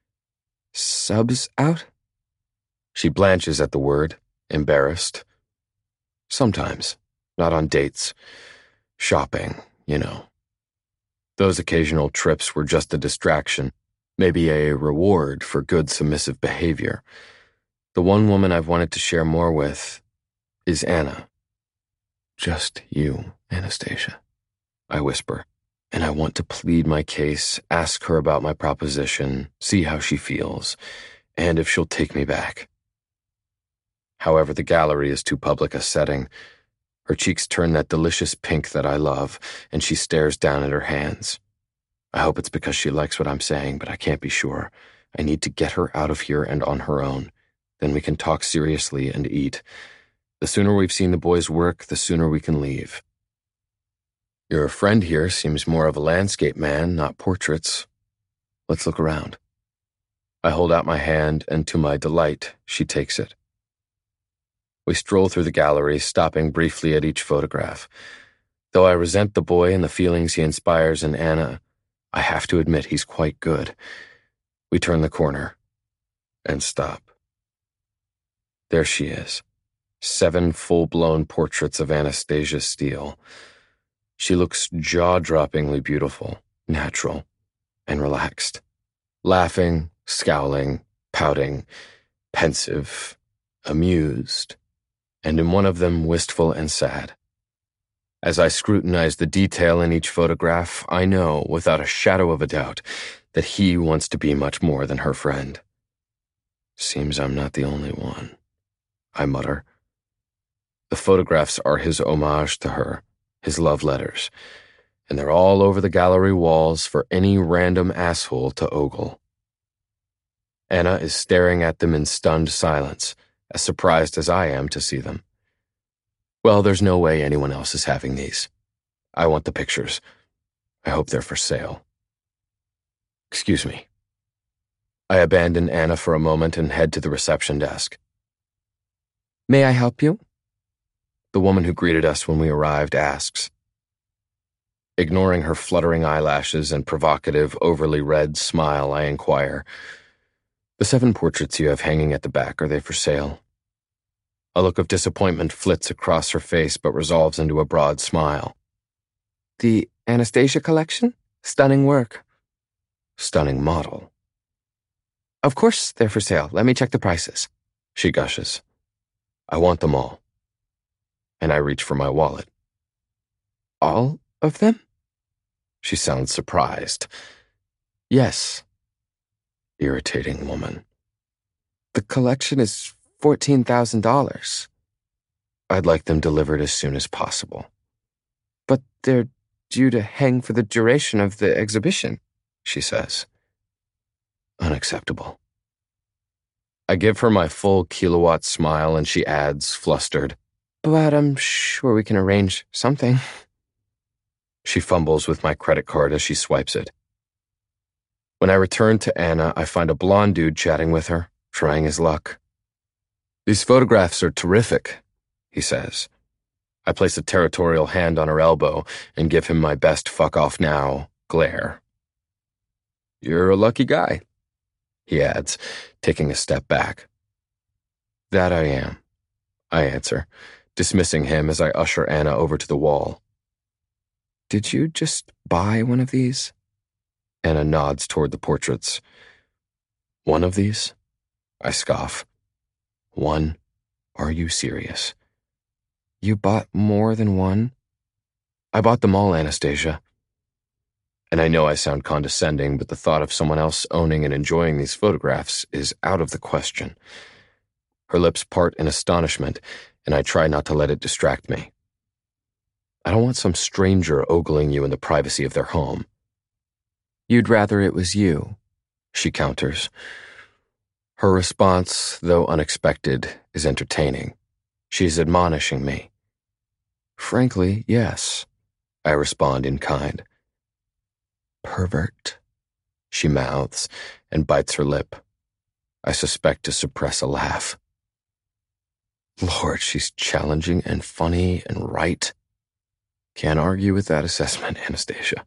Subs out? She blanches at the word, embarrassed. Sometimes, not on dates. Shopping, you know. Those occasional trips were just a distraction, maybe a reward for good submissive behavior. The one woman I've wanted to share more with is Anna. Just you, Anastasia, I whisper, and I want to plead my case, ask her about my proposition, see how she feels, and if she'll take me back. However, the gallery is too public a setting. Her cheeks turn that delicious pink that I love, and she stares down at her hands. I hope it's because she likes what I'm saying, but I can't be sure. I need to get her out of here and on her own. Then we can talk seriously and eat. The sooner we've seen the boys' work, the sooner we can leave. Your friend here seems more of a landscape man, not portraits. Let's look around. I hold out my hand, and to my delight, she takes it. We stroll through the gallery, stopping briefly at each photograph. Though I resent the boy and the feelings he inspires in Anna, I have to admit he's quite good. We turn the corner and stop. There she is. Seven full-blown portraits of Anastasia Steele. She looks jaw-droppingly beautiful, natural, and relaxed. Laughing, scowling, pouting, pensive, amused, and in one of them wistful and sad. As I scrutinize the detail in each photograph, I know, without a shadow of a doubt, that he wants to be much more than her friend. Seems I'm not the only one, I mutter. The photographs are his homage to her, his love letters, and they're all over the gallery walls for any random asshole to ogle. Anna is staring at them in stunned silence, as surprised as I am to see them. Well, there's no way anyone else is having these. I want the pictures. I hope they're for sale. Excuse me. I abandon Anna for a moment and head to the reception desk. May I help you? The woman who greeted us when we arrived asks. Ignoring her fluttering eyelashes and provocative, overly red smile, I inquire, "The seven portraits you have hanging at the back, are they for sale?" A look of disappointment flits across her face but resolves into a broad smile. The Anastasia collection? Stunning work. Stunning model. Of course they're for sale. Let me check the prices. She gushes. I want them all. And I reach for my wallet. All of them? She sounds surprised. Yes. Irritating woman. The collection is fourteen thousand dollars. I'd like them delivered as soon as possible. But they're due to hang for the duration of the exhibition, she says. Unacceptable. I give her my full kilowatt smile and she adds, flustered, But I'm sure we can arrange something. She fumbles with my credit card as she swipes it. When I return to Anna, I find a blonde dude chatting with her, trying his luck. These photographs are terrific, he says. I place a territorial hand on her elbow and give him my best fuck off now glare. You're a lucky guy, he adds, taking a step back. That I am, I answer, dismissing him as I usher Anna over to the wall. Did you just buy one of these? Anna nods toward the portraits. One of these? I scoff. One? Are you serious? You bought more than one? I bought them all, Anastasia. And I know I sound condescending, but the thought of someone else owning and enjoying these photographs is out of the question. Her lips part in astonishment, and I try not to let it distract me. I don't want some stranger ogling you in the privacy of their home. You'd rather it was you, she counters. Her response, though unexpected, is entertaining. She's admonishing me. Frankly, yes, I respond in kind. Pervert, she mouths and bites her lip. I suspect to suppress a laugh. Lord, she's challenging and funny and right. Can't argue with that assessment, Anastasia.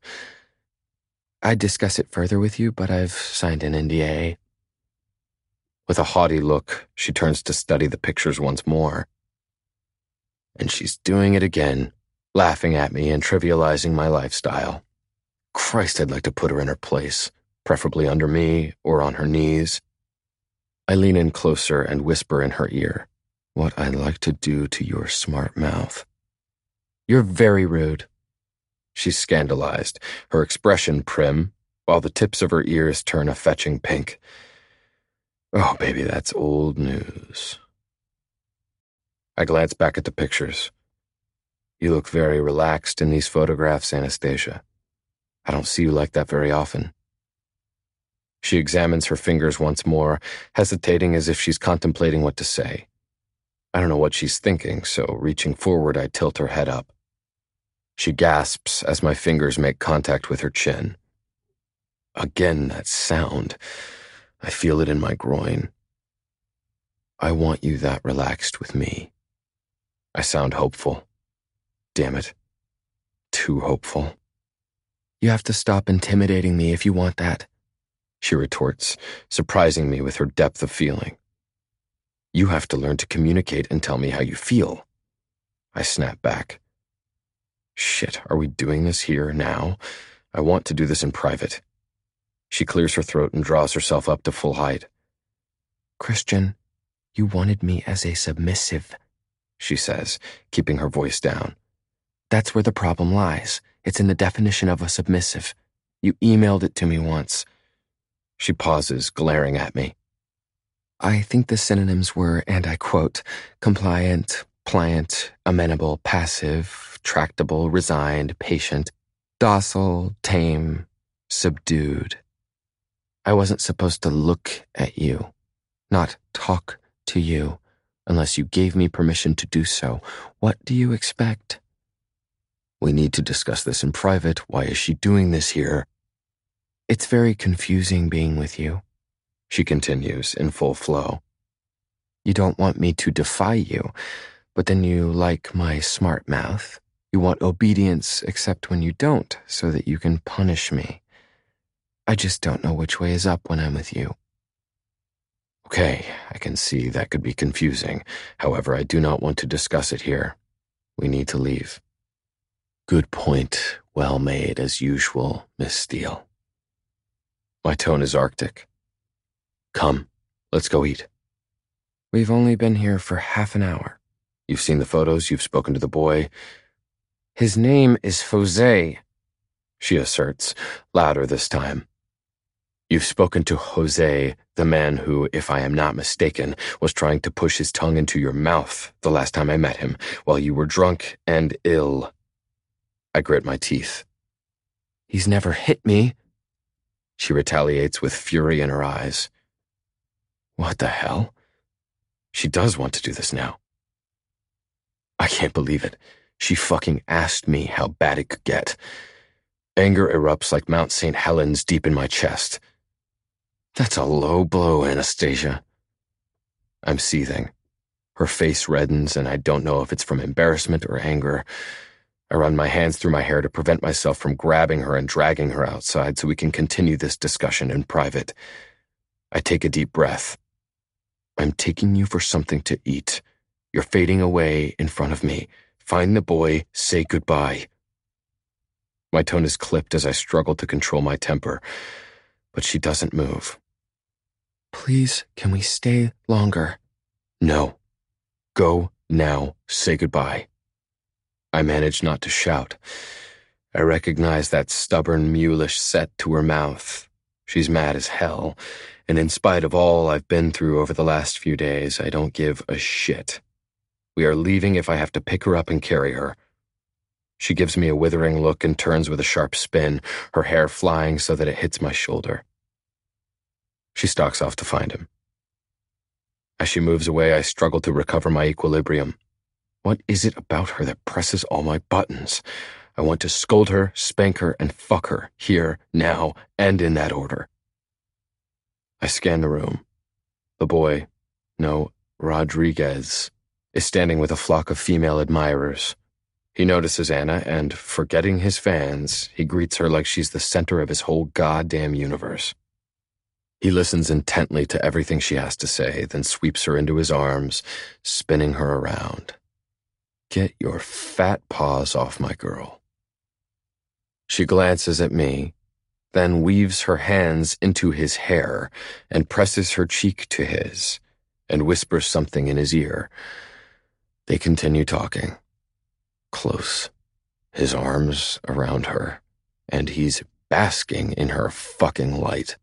I'd discuss it further with you, but I've signed an N D A. With a haughty look, she turns to study the pictures once more. And she's doing it again, laughing at me and trivializing my lifestyle. Christ, I'd like to put her in her place, preferably under me or on her knees. I lean in closer and whisper in her ear, what I'd like to do to your smart mouth. You're very rude. She's scandalized, her expression prim, while the tips of her ears turn a fetching pink. Oh, baby, that's old news. I glance back at the pictures. You look very relaxed in these photographs, Anastasia. I don't see you like that very often. She examines her fingers once more, hesitating as if she's contemplating what to say. I don't know what she's thinking, so reaching forward, I tilt her head up. She gasps as my fingers make contact with her chin. Again, that sound. I feel it in my groin. I want you that relaxed with me. I sound hopeful. Damn it. Too hopeful. You have to stop intimidating me if you want that, she retorts, surprising me with her depth of feeling. You have to learn to communicate and tell me how you feel. I snap back. Shit, are we doing this here now? I want to do this in private. She clears her throat and draws herself up to full height. Christian, you wanted me as a submissive, she says, keeping her voice down. That's where the problem lies. It's in the definition of a submissive. You emailed it to me once. She pauses, glaring at me. I think the synonyms were, and I quote, compliant, pliant, amenable, passive, tractable, resigned, patient, docile, tame, subdued. I wasn't supposed to look at you, not talk to you, unless you gave me permission to do so. What do you expect? We need to discuss this in private. Why is she doing this here? It's very confusing being with you, she continues in full flow. You don't want me to defy you, but then you like my smart mouth. You want obedience except when you don't, so that you can punish me. I just don't know which way is up when I'm with you. Okay, I can see that could be confusing. However, I do not want to discuss it here. We need to leave. Good point. Well made, as usual, Miss Steele. My tone is arctic. Come, let's go eat. We've only been here for half an hour. You've seen the photos, you've spoken to the boy. His name is Jose, she asserts, louder this time. You've spoken to Jose, the man who, if I am not mistaken, was trying to push his tongue into your mouth the last time I met him, while you were drunk and ill. I grit my teeth. He's never hit me. She retaliates with fury in her eyes. What the hell? She does want to do this now. I can't believe it. She fucking asked me how bad it could get. Anger erupts like Mount Saint Helens deep in my chest. That's a low blow, Anastasia. I'm seething. Her face reddens, and I don't know if it's from embarrassment or anger. I run my hands through my hair to prevent myself from grabbing her and dragging her outside so we can continue this discussion in private. I take a deep breath. I'm taking you for something to eat. You're fading away in front of me. Find the boy, say goodbye. My tone is clipped as I struggle to control my temper, but she doesn't move. Please, can we stay longer? No. Go now. Say goodbye. I manage not to shout. I recognize that stubborn, mulish set to her mouth. She's mad as hell, and in spite of all I've been through over the last few days, I don't give a shit. We are leaving if I have to pick her up and carry her. She gives me a withering look and turns with a sharp spin, her hair flying so that it hits my shoulder. She stalks off to find him. As she moves away, I struggle to recover my equilibrium. What is it about her that presses all my buttons? I want to scold her, spank her, and fuck her, here, now, and in that order. I scan the room. The boy, no, Rodriguez, is standing with a flock of female admirers. He notices Anna, and, forgetting his fans, he greets her like she's the center of his whole goddamn universe. He listens intently to everything she has to say, then sweeps her into his arms, spinning her around. Get your fat paws off my girl. She glances at me, then weaves her hands into his hair and presses her cheek to his, and whispers something in his ear. They continue talking. Close, his arms around her, and he's basking in her fucking light.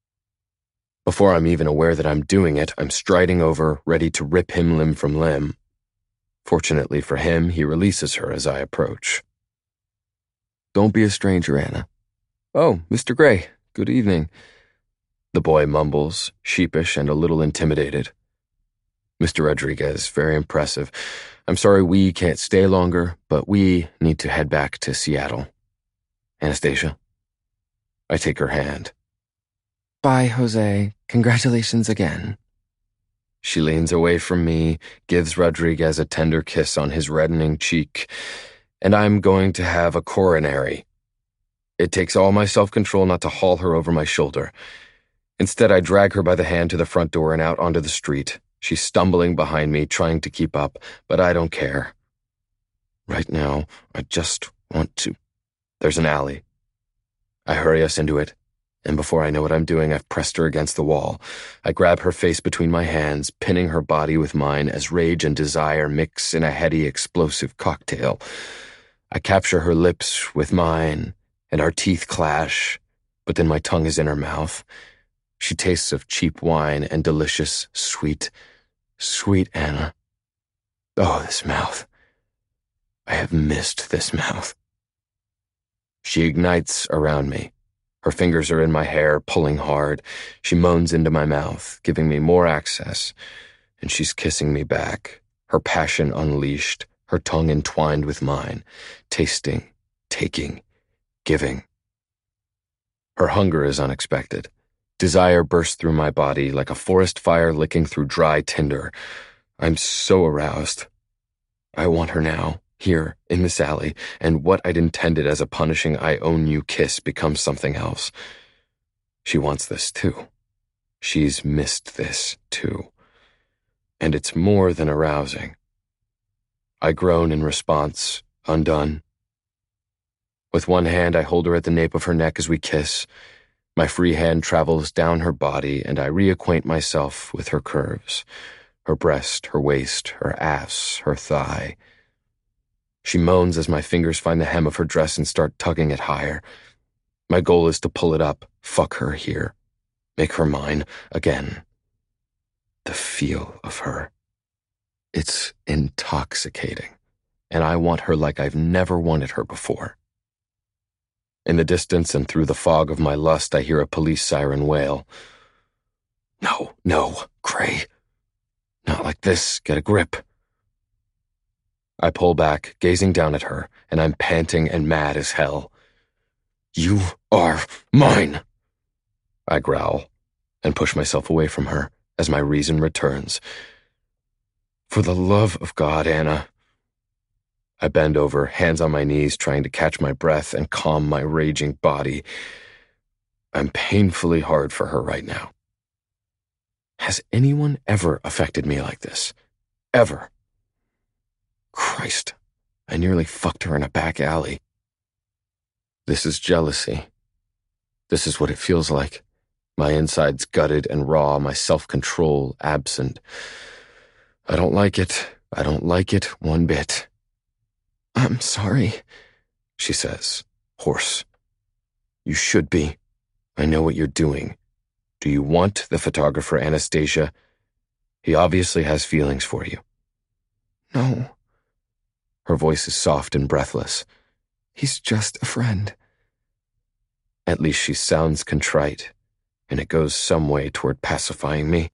Before I'm even aware that I'm doing it, I'm striding over, ready to rip him limb from limb. Fortunately for him, he releases her as I approach. Don't be a stranger, Anna. Oh, Mister Gray, good evening. The boy mumbles, sheepish and a little intimidated. Mister Rodriguez, very impressive. I'm sorry we can't stay longer, but we need to head back to Seattle. Anastasia. I take her hand. Bye, Jose. Congratulations again. She leans away from me, gives Rodriguez a tender kiss on his reddening cheek, and I'm going to have a coronary. It takes all my self-control not to haul her over my shoulder. Instead, I drag her by the hand to the front door and out onto the street. She's stumbling behind me, trying to keep up, but I don't care. Right now, I just want to... There's an alley. I hurry us into it, and before I know what I'm doing, I've pressed her against the wall. I grab her face between my hands, pinning her body with mine as rage and desire mix in a heady, explosive cocktail. I capture her lips with mine, and our teeth clash, but then my tongue is in her mouth. She tastes of cheap wine and delicious, sweet, sweet Anna. Oh, this mouth. I have missed this mouth. She ignites around me. Her fingers are in my hair, pulling hard. She moans into my mouth, giving me more access, and she's kissing me back, her passion unleashed, her tongue entwined with mine, tasting, taking, giving. Her hunger is unexpected. Desire bursts through my body like a forest fire licking through dry tinder. I'm so aroused. I want her now, here, in this alley, and what I'd intended as a punishing I own you kiss becomes something else. She wants this too. She's missed this too. And it's more than arousing. I groan in response, undone. With one hand, I hold her at the nape of her neck as we kiss. My free hand travels down her body, and I reacquaint myself with her curves, her breast, her waist, her ass, her thigh. She moans as my fingers find the hem of her dress and start tugging it higher. My goal is to pull it up, fuck her here, make her mine again. The feel of her. It's intoxicating, and I want her like I've never wanted her before. In the distance and through the fog of my lust, I hear a police siren wail. No, no, Gray. Not like this, get a grip. I pull back, gazing down at her, and I'm panting and mad as hell. You are mine, I growl, and push myself away from her as my reason returns. For the love of God, Anna. I bend over, hands on my knees, trying to catch my breath and calm my raging body. I'm painfully hard for her right now. Has anyone ever affected me like this? Ever? Christ, I nearly fucked her in a back alley. This is jealousy. This is what it feels like. My insides gutted and raw, my self-control absent. I don't like it. I don't like it one bit. I'm sorry, she says, hoarse. You should be. I know what you're doing. Do you want the photographer, Anastasia? He obviously has feelings for you. No. Her voice is soft and breathless. He's just a friend. At least she sounds contrite, and it goes some way toward pacifying me.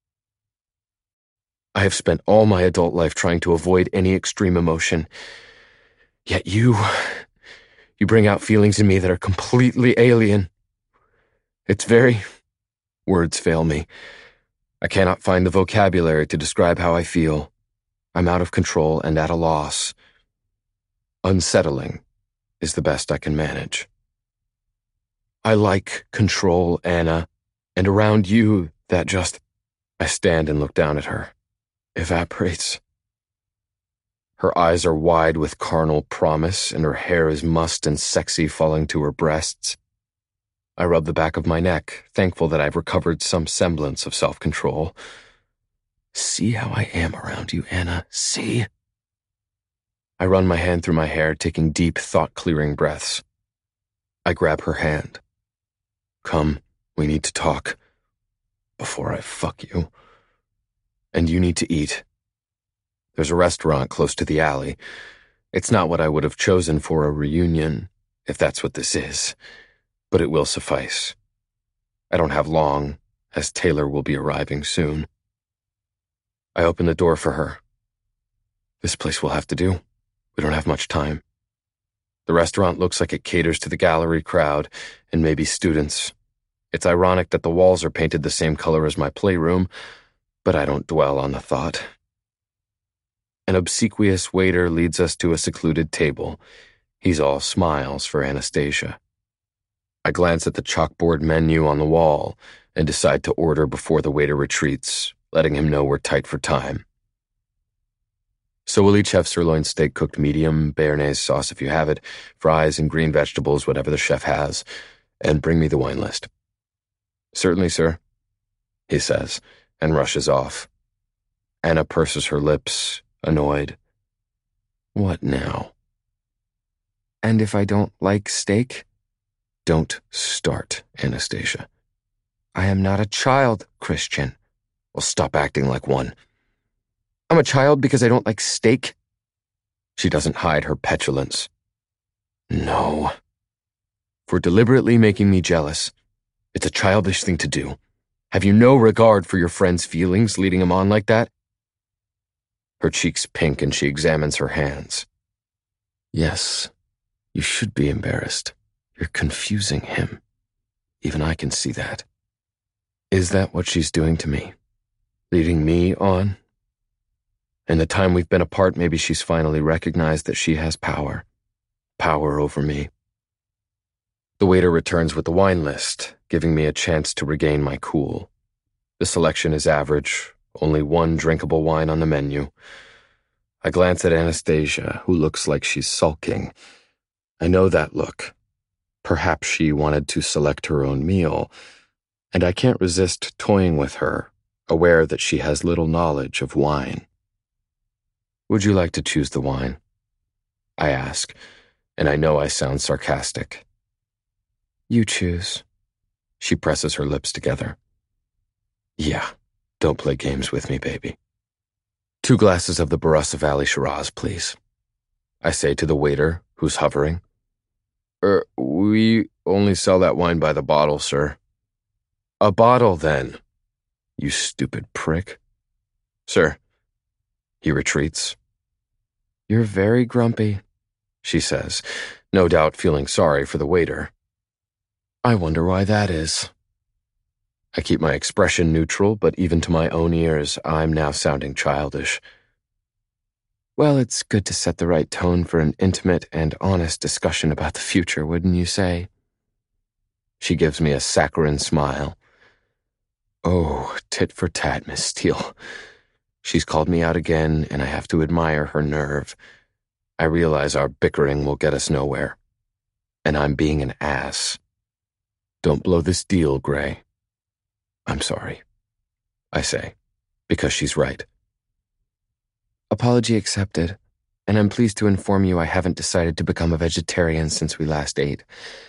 I have spent all my adult life trying to avoid any extreme emotion. Yet you, you bring out feelings in me that are completely alien. It's very... Words fail me. I cannot find the vocabulary to describe how I feel. I'm out of control and at a loss. Unsettling is the best I can manage. I like control, Anna, and around you, that just... I stand and look down at her. Evaporates. Her eyes are wide with carnal promise, and her hair is mussed and sexy falling to her breasts. I rub the back of my neck, thankful that I've recovered some semblance of self-control. See how I am around you, Anna, see? I run my hand through my hair, taking deep, thought-clearing breaths. I grab her hand. Come, we need to talk. Before I fuck you. And you need to eat. There's a restaurant close to the alley. It's not what I would have chosen for a reunion, if that's what this is, but it will suffice. I don't have long, as Taylor will be arriving soon. I open the door for her. This place will have to do. We don't have much time. The restaurant looks like it caters to the gallery crowd and maybe students. It's ironic that the walls are painted the same color as my playroom, but I don't dwell on the thought. An obsequious waiter leads us to a secluded table. He's all smiles for Anastasia. I glance at the chalkboard menu on the wall and decide to order before the waiter retreats, letting him know we're tight for time. So we'll each have sirloin steak cooked medium, béarnaise sauce if you have it, fries and green vegetables, whatever the chef has, and bring me the wine list. Certainly, sir, he says, and rushes off. Anna purses her lips, annoyed. What now? And if I don't like steak? Don't start, Anastasia. I am not a child, Christian. Well, stop acting like one. I'm a child because I don't like steak? She doesn't hide her petulance. No. For deliberately making me jealous. It's a childish thing to do. Have you no regard for your friend's feelings, leading him on like that? Her cheeks pink and she examines her hands. Yes, you should be embarrassed. You're confusing him. Even I can see that. Is that what she's doing to me? Leading me on? In the time we've been apart, maybe she's finally recognized that she has power. Power over me. The waiter returns with the wine list, giving me a chance to regain my cool. The selection is average, only one drinkable wine on the menu. I glance at Anastasia, who looks like she's sulking. I know that look. Perhaps she wanted to select her own meal, and I can't resist toying with her, aware that she has little knowledge of wine. Would you like to choose the wine? I ask, and I know I sound sarcastic. You choose. She presses her lips together. Yeah, don't play games with me, baby. Two glasses of the Barossa Valley Shiraz, please. I say to the waiter, who's hovering. Er, we only sell that wine by the bottle, sir. A bottle, then. You stupid prick. Sir. He retreats. You're very grumpy, she says, no doubt feeling sorry for the waiter. I wonder why that is. I keep my expression neutral, but even to my own ears, I'm now sounding childish. Well, it's good to set the right tone for an intimate and honest discussion about the future, wouldn't you say? She gives me a saccharine smile. Oh, tit for tat, Miss Steele. She's called me out again, and I have to admire her nerve. I realize our bickering will get us nowhere. And I'm being an ass. Don't blow this deal, Gray. I'm sorry, I say, because she's right. Apology accepted, and I'm pleased to inform you I haven't decided to become a vegetarian since we last ate.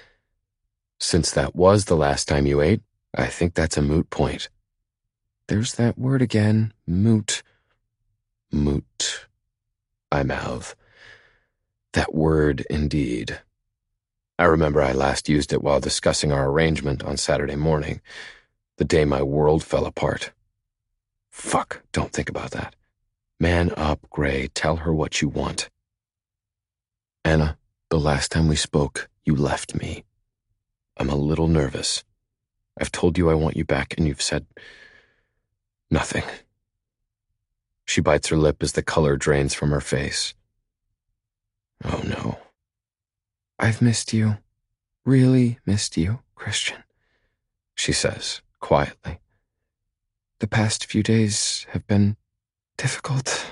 Since that was the last time you ate, I think that's a moot point. There's that word again, moot. Moot, I mouth. That word indeed. I remember I last used it while discussing our arrangement on Saturday morning, the day my world fell apart. Fuck, don't think about that. Man up, Gray, tell her what you want. Anna, the last time we spoke, you left me. I'm a little nervous. I've told you I want you back, and you've said nothing. She bites her lip as the color drains from her face. Oh no. I've missed you. Really missed you, Christian, she says, quietly. The past few days have been difficult.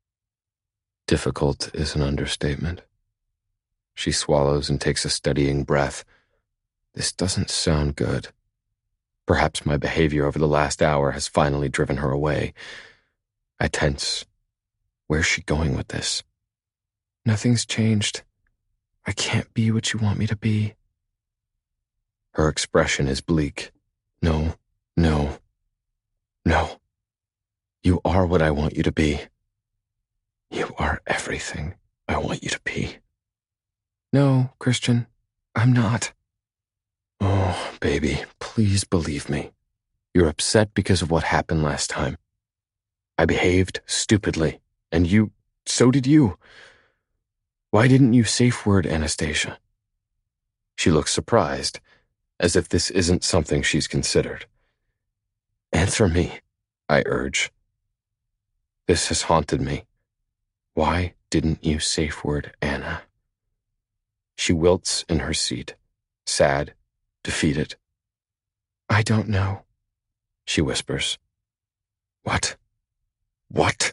Difficult is an understatement. She swallows and takes a steadying breath. This doesn't sound good. Perhaps my behavior over the last hour has finally driven her away. I tense. Where's she going with this? Nothing's changed. I can't be what you want me to be. Her expression is bleak. No, no, no. You are what I want you to be. You are everything I want you to be. No, Christian, I'm not. Oh, baby, please believe me. You're upset because of what happened last time. I behaved stupidly, and you, so did you. Why didn't you safe word Anastasia? She looks surprised, as if this isn't something she's considered. Answer me, I urge. This has haunted me. Why didn't you safe word Anna? She wilts in her seat, sad, defeated. I don't know, she whispers. What? What?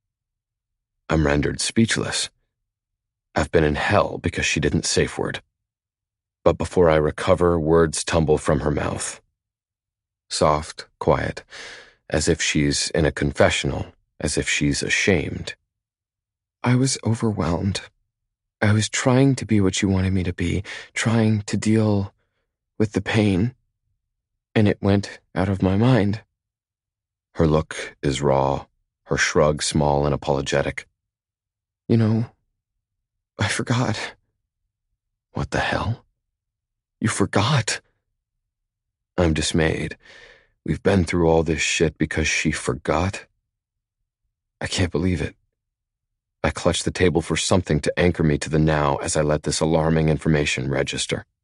I'm rendered speechless. I've been in hell because she didn't safe word. But before I recover, words tumble from her mouth. Soft, quiet, as if she's in a confessional, as if she's ashamed. I was overwhelmed. I was trying to be what you wanted me to be, trying to deal with the pain, and it went out of my mind. Her look is raw, her shrug small and apologetic. You know, I forgot. What the hell? You forgot. I'm dismayed. We've been through all this shit because she forgot? I can't believe it. I clutch the table for something to anchor me to the now as I let this alarming information register.